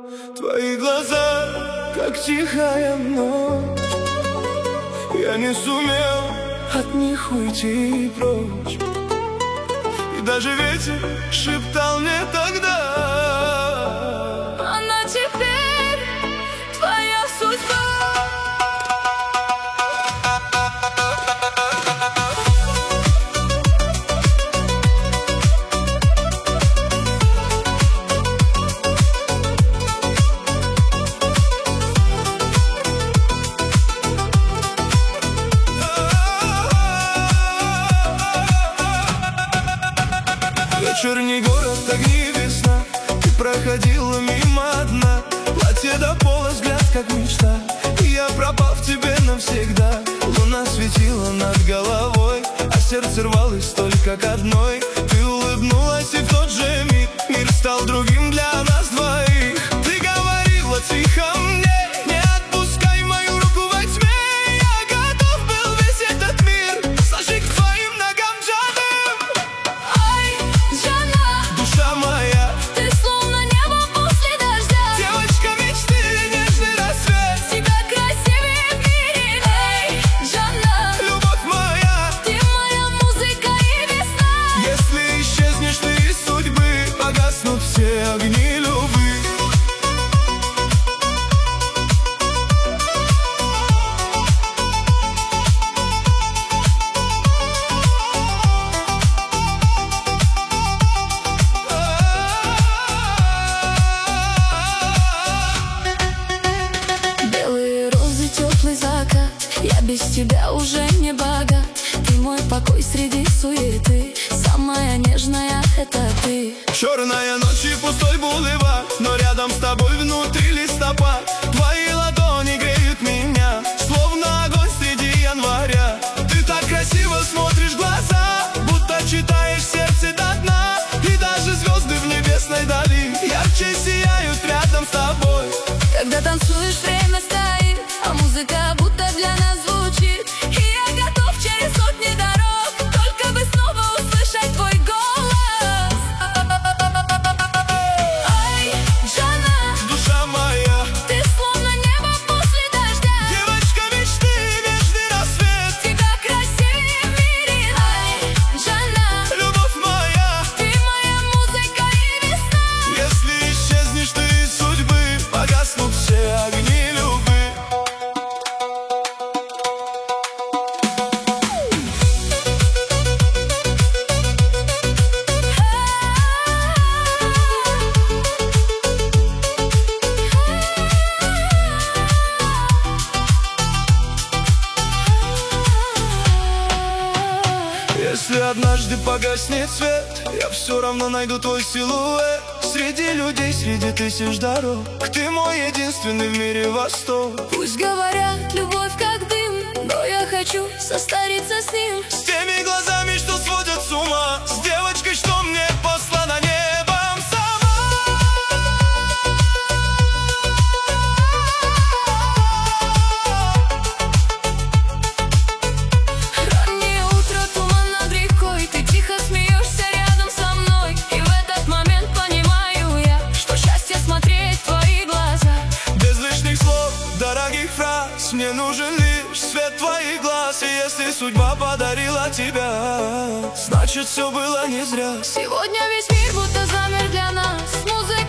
Твои глаза, как тихая ночь. Я не сумел от них уйти прочь. И даже ветер шептал мне тогда: она теперь твоя судьба. Вечерний город, огни, весна. Ты проходила мимо одна. Платье до пола, взгляд как мечта. И я пропал в тебе навсегда. Луна светила над головой, а сердце рвалось только к одной. Ты улыбнулась, и в тот же миг мир стал другим для нас двоих. Ты говорила тихо мне: не отпускай мою руку во тьме. Я готов был весь этот мир сложить к твоим ногам, Джаным. Ай, Джана, Душа моя, ты словно небо после дождя. девочка мечты, нежный рассвет. Тебя красивее в мире. Эй, Джана, Любовь моя, ты моя музыка и весна. если исчезнешь ты из судьбы, погаснут все огни любви. Белые розы, теплый закат. Я без тебя уже не богат. Ты мой покой среди суеты. Самая нежная — это ты. Черная ночь и пустой бульвар, но рядом с тобой внутри листопад. Твои ладони греют меня, словно огонь среди января. Ты так красиво смотришь в глаза, будто читаешь сердце до дна. И даже звезды в небесной дали ярче сияют рядом с тобой. Когда танцуешь, время стоит, а музыка будто для нас звучит. И я готов через сотни дорог, только бы снова услышать твой голос. Ай, Джана, Душа моя, ты словно небо после дождя. девочка мечты, нежный рассвет. Тебя красивее в мире. Ай, Джана, Любовь моя, ты моя музыка и весна. если исчезнешь ты из судьбы, погаснут все огни любви. Если однажды погаснет свет, я все равно найду твой силуэт. Среди людей, среди тысяч дорог, ты мой единственный в мире восток. Пусть говорят, любовь как дым, но я хочу состариться с ним. С теми глазами, что сводят с ума, с девочкой, что мне послана небом сама. Раннее утро, туман над рекой. Ты тихо смеешься рядом со мной. И в этот момент понимаю я, что счастье смотреть в твои глаза. Без лишних слов, дорогих фраз, мне нужен лишь свет твоих глаз. И если судьба подарила тебя, значит все было не зря. Сегодня весь мир будто замер для нас. Музыка